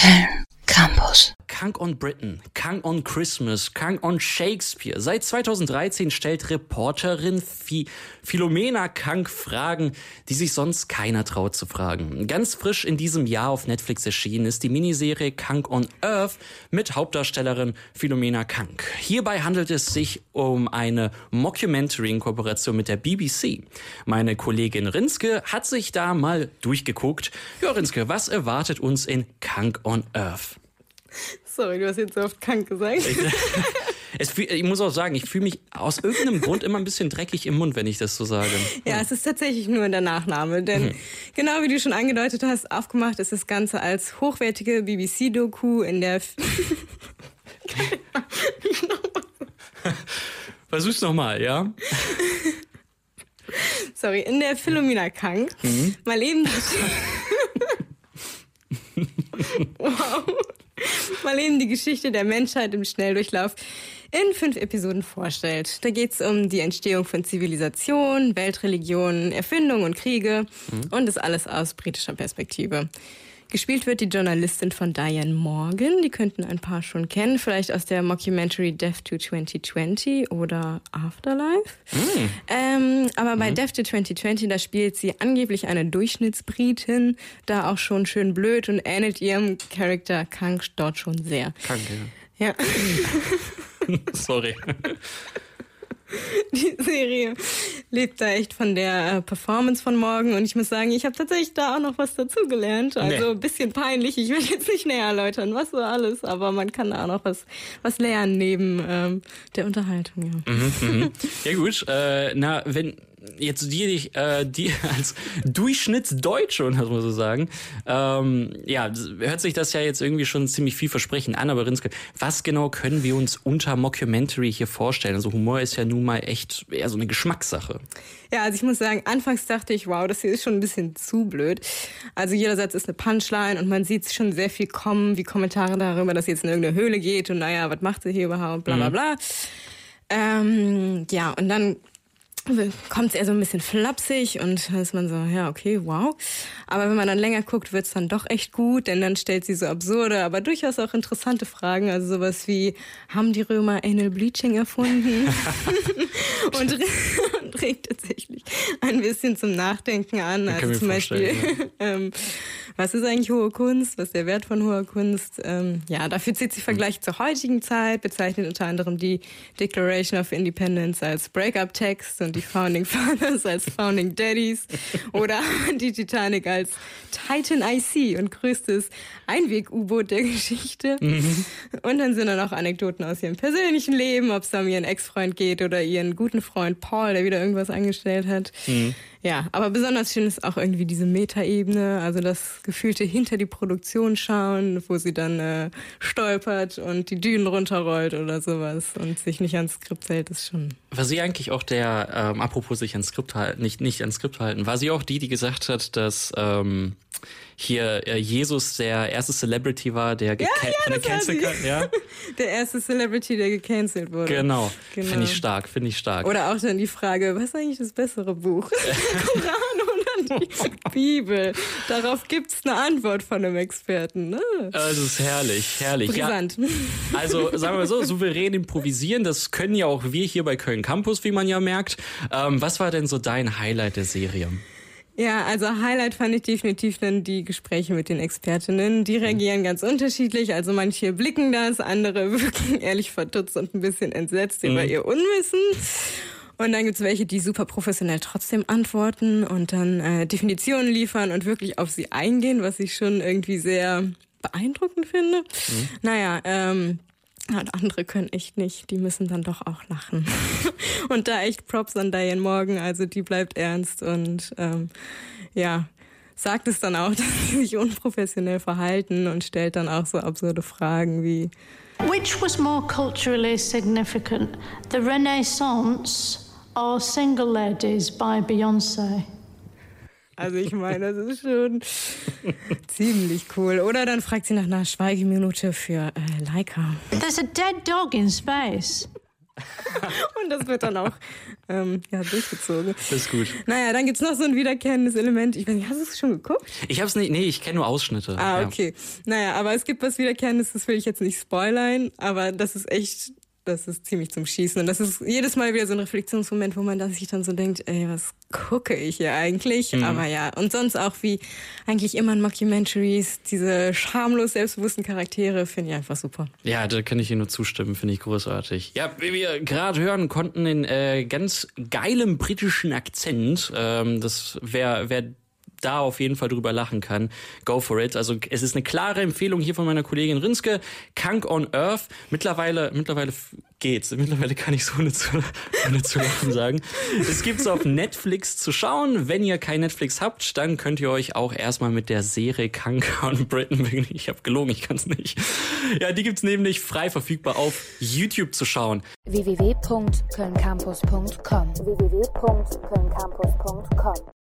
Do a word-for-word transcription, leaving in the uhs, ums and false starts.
Film Campus. Kang on Britain, Kang on Christmas, Kang on Shakespeare. Seit zweitausenddreizehn stellt Reporterin Phi- Philomena Kang Fragen, die sich sonst keiner traut zu fragen. Ganz frisch in diesem Jahr auf Netflix erschienen ist die Miniserie Kang on Earth mit Hauptdarstellerin Philomena Kang. Hierbei handelt es sich um eine Mockumentary in Kooperation mit der B B C. Meine Kollegin Rinske hat sich da mal durchgeguckt. Ja, Rinske, was erwartet uns in Kang on Earth? Sorry, du hast jetzt so oft krank gesagt. Es fühl, ich muss auch sagen, ich fühle mich aus irgendeinem Grund immer ein bisschen dreckig im Mund, wenn ich das so sage. Ja, es ist tatsächlich nur der Nachname, denn mhm. genau wie du schon angedeutet hast, aufgemacht ist das Ganze als hochwertige B B C-Doku in der... F- Versuch's nochmal, ja? Sorry, in der Philomena Kang mhm. mal eben... wow. Mal eben die Geschichte der Menschheit im Schnelldurchlauf in fünf Episoden vorstellt. Da geht es um die Entstehung von Zivilisation, Weltreligionen, Erfindungen und Kriege mhm. und das alles aus britischer Perspektive. Gespielt wird die Journalistin von Diane Morgan, die könnten ein paar schon kennen, vielleicht aus der Mockumentary Death to zwanzig zwanzig oder Afterlife. Mm. Ähm, aber bei mm. Death to zwanzig zwanzig, da spielt sie angeblich eine Durchschnittsbritin, da auch schon schön blöd und ähnelt ihrem Charakter Kang dort schon sehr. Kang, ja. Ja. Sorry. Die Serie lebt da echt von der Performance von Morgan und ich muss sagen, ich habe tatsächlich da auch noch was dazugelernt. Also ein nee. bisschen peinlich, ich will jetzt nicht näher erläutern, was so alles, aber man kann da auch noch was, was lernen neben ähm, der Unterhaltung. Ja, mhm, mhm. Ja gut, äh, na, wenn jetzt die, äh, die als Durchschnittsdeutsche, muss man so sagen, ähm, ja, hört sich das ja jetzt irgendwie schon ziemlich vielversprechend an, aber Rinske, was genau können wir uns unter Mockumentary hier vorstellen? Also Humor ist ja nun mal echt eher so eine Geschmackssache. Ja, also ich muss sagen, anfangs dachte ich, wow, das hier ist schon ein bisschen zu blöd. Also jeder Satz ist eine Punchline und man sieht schon sehr viel kommen, wie Kommentare darüber, dass sie jetzt in irgendeine Höhle geht und naja, was macht sie hier überhaupt, bla bla bla. Mhm. Ähm, ja, und dann kommt es eher so ein bisschen flapsig und dann ist man so, ja, okay, wow. Aber wenn man dann länger guckt, wird es dann doch echt gut, denn dann stellt sie so absurde, aber durchaus auch interessante Fragen. Also sowas wie, haben die Römer Anal Bleaching erfunden? und, und regt tatsächlich ein bisschen zum Nachdenken an. Also zum Beispiel, ja. ähm, was ist eigentlich hohe Kunst? Was ist der Wert von hoher Kunst? Ähm, ja, dafür zieht sie Vergleiche zur heutigen Zeit, bezeichnet unter anderem die Declaration of Independence als Breakup-Text und die Founding Fathers als Founding Daddies oder die Titanic als Titan I C und größtes Einweg-U-Boot der Geschichte. Mhm. Und dann sind dann auch Anekdoten aus ihrem persönlichen Leben, ob es da um ihren Ex-Freund geht oder ihren guten Freund Paul, der wieder irgendwas angestellt hat. Mhm. Ja, aber besonders schön ist auch irgendwie diese Metaebene, also das gefühlte hinter die Produktion schauen, wo sie dann äh, stolpert und die Dünen runterrollt oder sowas und sich nicht ans Skript hält, ist schon... War sie eigentlich auch der, ähm, apropos sich ans Skript halten, nicht, nicht ans Skript halten, war sie auch die, die gesagt hat, dass ähm, hier äh, Jesus der erste Celebrity war, der ja, geca- ja, gecancelt kann? Ja, der erste Celebrity, der gecancelt wurde. Genau, genau. Finde ich stark, finde ich stark. Oder auch dann die Frage, was ist eigentlich das bessere Buch? Der Koran oder die Bibel? Darauf gibt's eine Antwort von einem Experten. Ne? Das ist herrlich, herrlich. Brisant. Ja, also sagen wir mal so, souverän improvisieren, das können ja auch wir hier bei Köln Campus, wie man ja merkt. Ähm, was war denn so dein Highlight der Serie? Ja, also Highlight fand ich definitiv dann die Gespräche mit den Expertinnen. Die reagieren mhm. ganz unterschiedlich. Also manche blicken das, andere wirken ehrlich verdutzt und ein bisschen entsetzt mhm. über ihr Unwissen. Und dann gibt's welche, die super professionell trotzdem antworten und dann äh, Definitionen liefern und wirklich auf sie eingehen, was ich schon irgendwie sehr beeindruckend finde. Mhm. Naja, ähm... Und andere können echt nicht, die müssen dann doch auch lachen. Und da echt Props an Diane Morgan, also die bleibt ernst und ähm, ja, sagt es dann auch, dass sie sich unprofessionell verhalten und stellt dann auch so absurde Fragen wie: Which was more culturally significant, the Renaissance or Single Ladies by Beyoncé? Also ich meine, das ist schon ziemlich cool. Oder dann fragt sie nach einer Schweigeminute für äh, Laika. There's a dead dog in space. Und das wird dann auch ähm, ja, durchgezogen. Das ist gut. Naja, dann gibt's noch so ein wiederkehrendes Element. Ich weiß nicht, hast du es schon geguckt? Ich hab's nicht, nee, ich kenne nur Ausschnitte. Ah, ja. okay. Naja, aber es gibt was Wiederkehrendes, das will ich jetzt nicht spoilern, aber das ist echt, das ist ziemlich zum Schießen. Und das ist jedes Mal wieder so ein Reflexionsmoment, wo man dann sich dann so denkt, ey, was gucke ich hier eigentlich? Mhm. Aber ja, und sonst auch wie eigentlich immer in Mockumentaries, diese schamlos selbstbewussten Charaktere, finde ich einfach super. Ja, da kann ich Ihnen nur zustimmen, finde ich großartig. Ja, wie wir gerade hören konnten, den äh, ganz geilen britischen Akzent, ähm, das wäre wer da auf jeden Fall drüber lachen kann, go for it. Also es ist eine klare Empfehlung hier von meiner Kollegin Rinske, Kunk on Earth. Mittlerweile, mittlerweile geht's. Mittlerweile kann ich so ohne zu, ohne zu lachen sagen. Es gibt's auf Netflix zu schauen. Wenn ihr kein Netflix habt, dann könnt ihr euch auch erstmal mit der Serie Kunk on Britain, ich habe gelogen, ich kann's nicht. Ja, die gibt's nämlich frei verfügbar auf YouTube zu schauen. w w w punkt köln campus punkt com w w w punkt köln campus punkt com